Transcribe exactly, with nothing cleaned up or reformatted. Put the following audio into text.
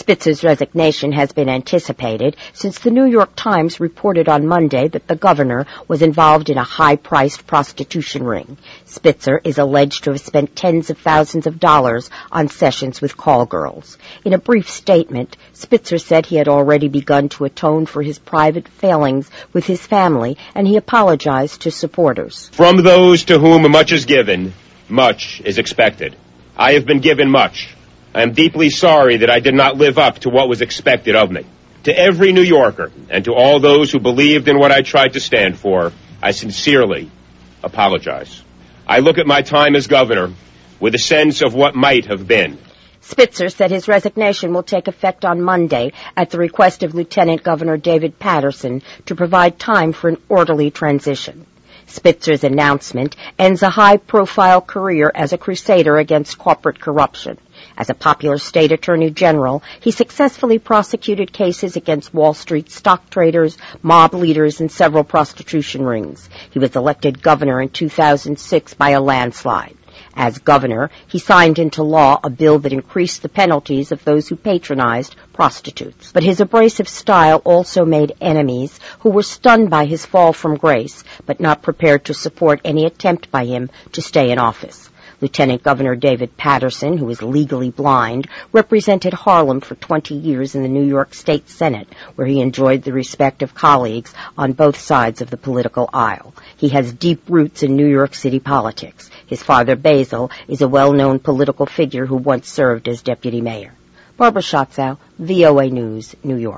Spitzer's resignation has been anticipated since the New York Times reported on Monday that the governor was involved in a high-priced prostitution ring. Spitzer is alleged to have spent tens of thousands of dollars on sessions with call girls. In a brief statement, Spitzer said he had already begun to atone for his private failings with his family, and he apologized to supporters. From those to whom much is given, much is expected. I have been given much. I am deeply sorry that I did not live up to what was expected of me. To every New Yorker and to all those who believed in what I tried to stand for, I sincerely apologize. I look at my time as governor with a sense of what might have been. Spitzer said his resignation will take effect on Monday at the request of Lieutenant Governor David Paterson to provide time for an orderly transition. Spitzer's announcement ends a high-profile career as a crusader against corporate corruption. As a popular state attorney general, he successfully prosecuted cases against Wall Street stock traders, mob leaders, and several prostitution rings. He was elected governor in two thousand six by a landslide. As governor, he signed into law a bill that increased the penalties of those who patronized prostitutes. But his abrasive style also made enemies who were stunned by his fall from grace, but not prepared to support any attempt by him to stay in office. Lieutenant Governor David Paterson, who is legally blind, represented Harlem for twenty years in the New York State Senate, where he enjoyed the respect of colleagues on both sides of the political aisle. He has deep roots in New York City politics. His father, Basil, is a well-known political figure who once served as deputy mayor. Barbara Schatzow, V O A News, New York.